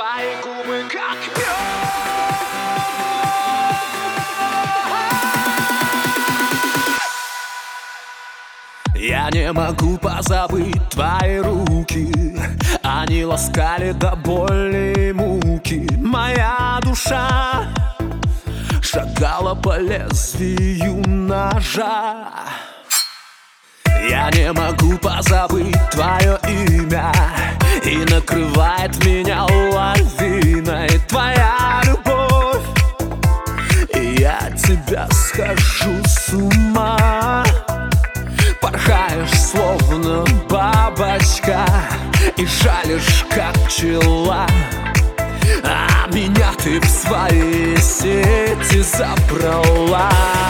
твои губы как мед. Я не могу позабыть твои руки, они ласкали до боли и муки. Моя душа шагала по лезвию ножа. Я не могу позабыть твое имя, и накрывает меня лавиной твоя любовь, и я от тебя схожу с ума. Порхаешь, словно бабочка, и жалишь, как пчела, а меня ты в свои сети забрала.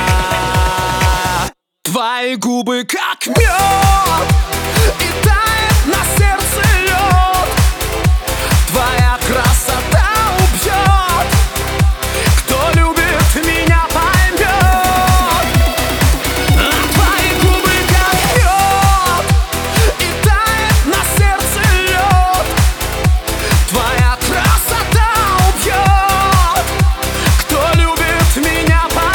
Твои губы как мед, и тает на сердце лед. Твоя красота убьет, кто любит меня поймет. Твои губы как мед, и тает на сердце лед. Твоя красота убьет, кто любит меня поймет.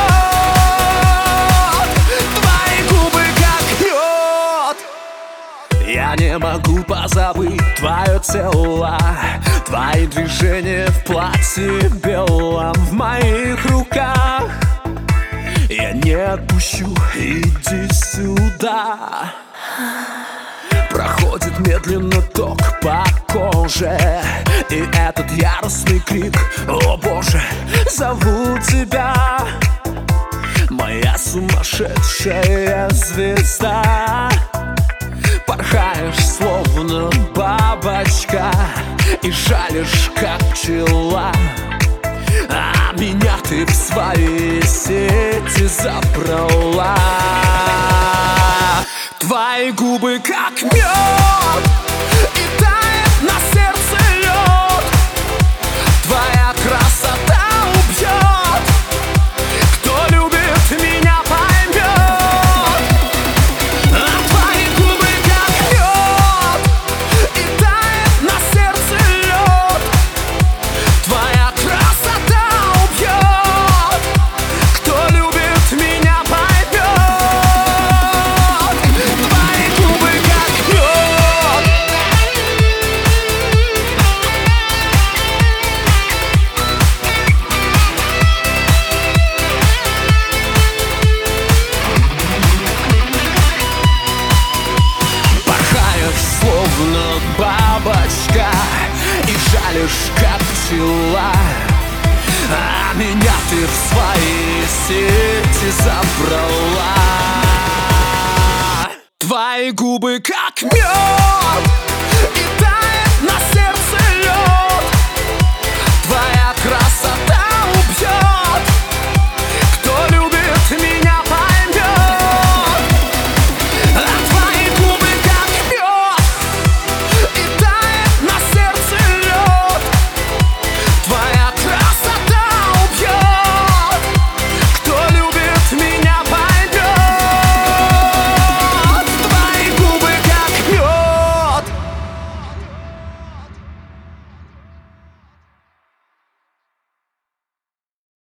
Я не могу позабыть твое тело, твои движения в платье белом в моих руках. Я не отпущу, иди сюда. Проходит медленно ток по коже, и этот яростный крик: о боже, зову тебя, моя сумасшедшая звезда. Порхаешь, словно бабочка, и жалишь, как пчела, а меня ты в свои сети забрала. Твои губы как мед, и тает на сердце лед. Твоя красота убьет, кто любит меня поймет. Твои губы как мед, и тает на сердце лед. Твоя красота убьет, кто любит меня поймет. Твои губы как мед. Порхаешь, словно бабочка, и жалишь, как пчела, а меня ты в свои сети забрала. Твои губы как мед.